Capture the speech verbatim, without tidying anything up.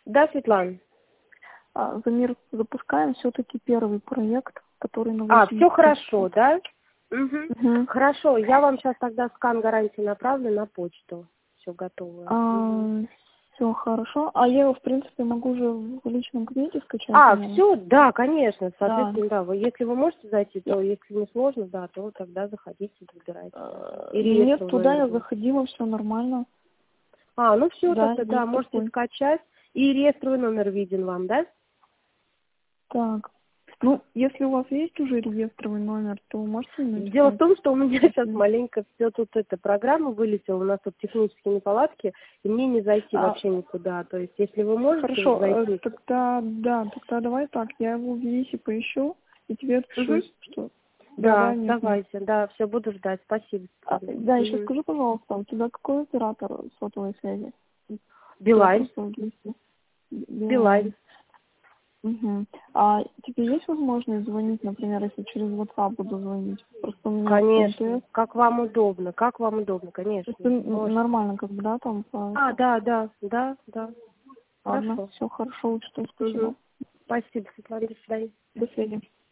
Да, Светлана? А, Замир, запускаем все-таки первый проект, который на А, восемь все хорошо, да? Угу. Угу. Хорошо, я вам сейчас тогда скан гарантии направлю на почту. Все готово. А, все хорошо. А я его, в принципе, могу уже в личном кабинете скачать, А, наверное. все, да, конечно, Да. соответственно, да. Вы, если вы можете зайти, Я- то если не сложно, да, то тогда заходите, выбирайте. а, И Нет, реестр туда я номер. заходила, все нормально. А, ну все, Да, тогда, да, есть можете такой. скачать. И реестровый номер виден вам, да? Так. Ну, если у вас есть уже реестровый номер, то можете мне Дело в написать? том, что у меня сейчас Если- маленько все тут эта программа вылетела, у нас тут технические неполадки, и мне не зайти А, вообще никуда. То есть, если вы можете Хорошо, э, зайти. тогда, да, тогда давай так, я его в Висе поищу и тебе Угу. отпишусь, что да, да, Да, нет, нет. давайте, да, все, буду ждать. Спасибо. А, да, еще Угу. скажи, пожалуйста, у тебя какой оператор сотовой связи? Я Билайн, просто в Висе. Билайн. Билайн. Угу. А тебе есть возможность звонить, например, если через WhatsApp буду звонить? Просто у меня Конечно, МТС. как вам удобно, как вам удобно, конечно. Это н- Можете. нормально, как бы, да, там по... А, да, да, да, да. Ладно, Хорошо. все хорошо, учту, спасибо. Угу. Спасибо, Светлана, до свидания. До свидания.